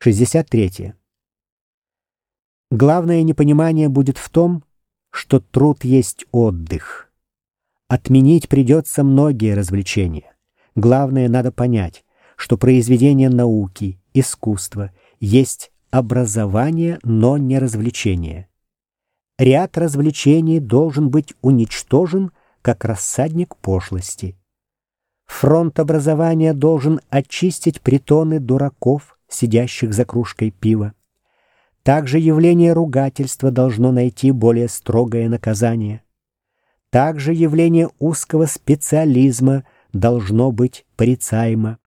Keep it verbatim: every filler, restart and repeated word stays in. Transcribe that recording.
шестьдесят три. Главное непонимание будет в том, что труд есть отдых. Отменить придется многие развлечения. Главное, надо понять, что произведение науки, искусства есть образование, но не развлечение. Ряд развлечений должен быть уничтожен, как рассадник пошлости. Фронт образования должен очистить притоны дураков, сидящих за кружкой пива. Также явление ругательства должно найти более строгое наказание. Также явление узкого специализма должно быть порицаемо.